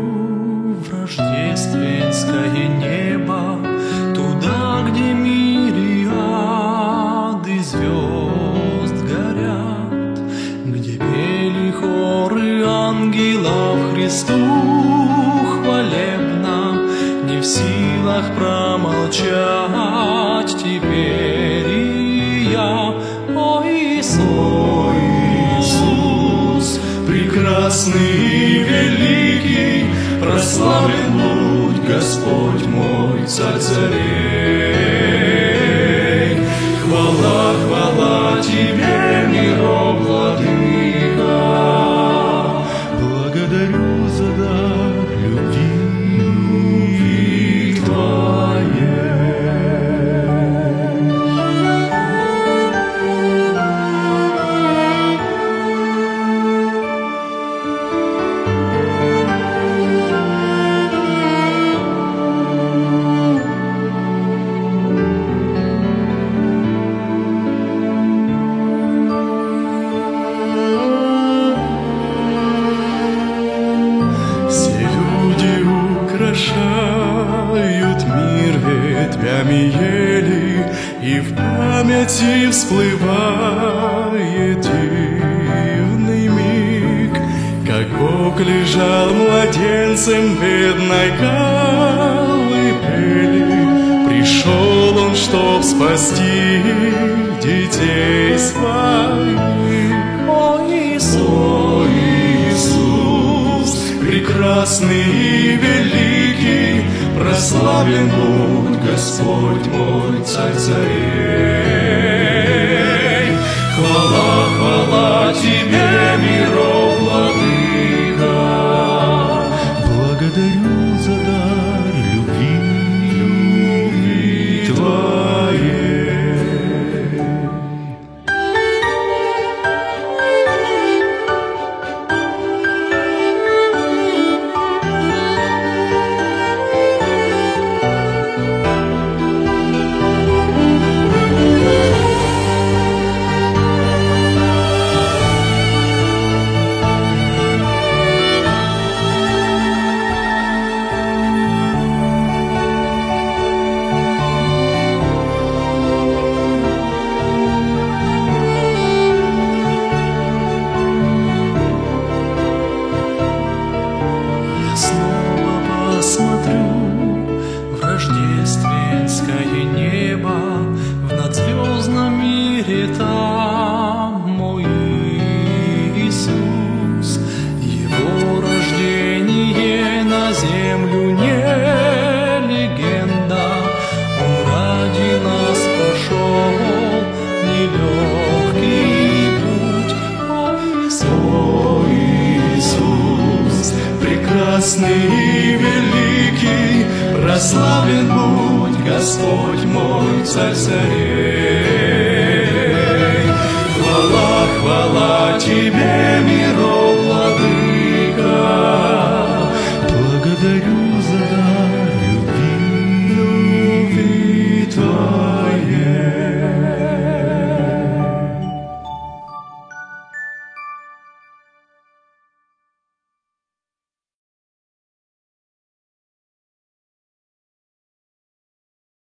в рождественское небо, туда, где мириады звезд горят, где пели хоры ангелов Христу хвалебно, не в силах промолчать теперь и я. О Иисус, прекрасный и великий, прославлен будь Господь мой, Царь царей. Хвала, хвала Тебе, миров владыка, благодарю за дар любви Твоей. Украшают мир ветвями ели, и в памяти всплывает дивный миг, как Бог лежал младенцем в бедной колыбели. Пришел Он, чтоб спасти детей своих. О Иисус, прекрасный и великий, прославлен будь Господь мой, Царь царей. Хвала, хвала Тебе, миров владыка, благодарю за дар любви Твоей. Смотрю в рождественское небо, в надзвездном мире там мой Иисус. Его рождение на землю не легенда, Он ради нас прошел нелегкий путь. О Иисус, прекрасный и великий, прославлен будь Господь мой, Царь царей.